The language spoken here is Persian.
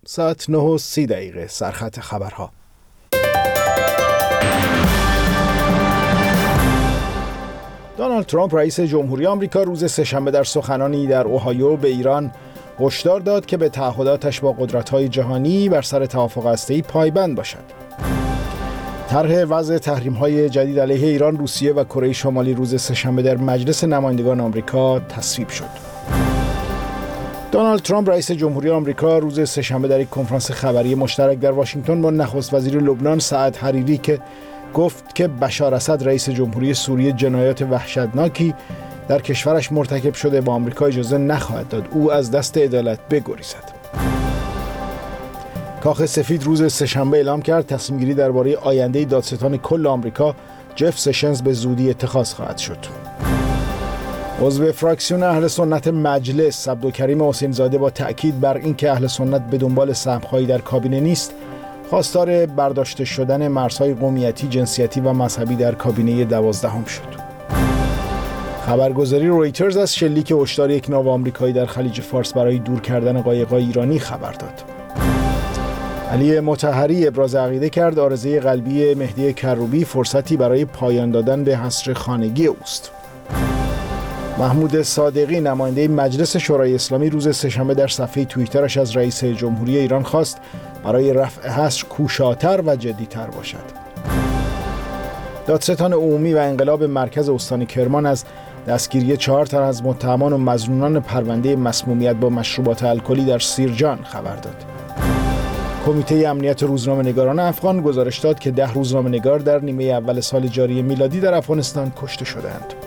ساعت 9:30 سرخط خبرها. دونالد ترامپ رئیس جمهوری آمریکا روز سه‌شنبه در سخنانی در اوهایو به ایران هشدار داد که به تعهداتش با قدرت‌های جهانی بر سر توافق هسته‌ای پایبند باشد. طرح وضع تحریم‌های جدید علیه ایران، روسیه و کره شمالی روز سه‌شنبه در مجلس نمایندگان آمریکا تصویب شد. دونالد ترامپ رئیس جمهوری آمریکا روز سه‌شنبه در یک کنفرانس خبری مشترک در واشنگتن با نخست وزیر لبنان سعد حریری که گفت که بشار اسد رئیس جمهوری سوریه جنایات وحشتناکی در کشورش مرتکب شده و آمریکا اجازه نخواهد داد او از دست عدالت بگریزد. کاخ سفید روز سه‌شنبه اعلام کرد تصمیم‌گیری درباره آینده دادستان کل آمریکا جف سشنز به زودی اتخاذ خواهد شد. عضو فراکسیون اهل سنت مجلس عبدالکریم حسین زاده با تأکید بر اینکه اهل سنت به دنبال سهم‌خواهی در کابینه نیست، خواستار برداشته شدن مرزهای قومیتی، جنسیتی و مذهبی در کابینه 12 شد. خبرگزاری رویترز از شلیک هشدار یک ناو آمریکایی در خلیج فارس برای دور کردن قایق‌های ایرانی خبر داد. علی مطهری ابراز عقیده کرد عارضه قلبی مهدی کروبی فرصتی برای پایان دادن به حصر خانگی اوست. محمود صادقی نماینده مجلس شورای اسلامی روز سه‌شنبه در صفحه توییترش از رئیس جمهوری ایران خواست برای رفع حصر کوشاتر و جدی‌تر باشد. دادستان عمومی و انقلاب مرکز استان کرمان از دستگیری 4 تن از متهمان و مظنونان پرونده مسمومیت با مشروبات الکلی در سیرجان خبر داد. کمیته امنیت روزنامه‌نگاران افغان گزارش داد که 10 روزنامه‌نگار در نیمه اول سال جاری میلادی در افغانستان کشته شدند.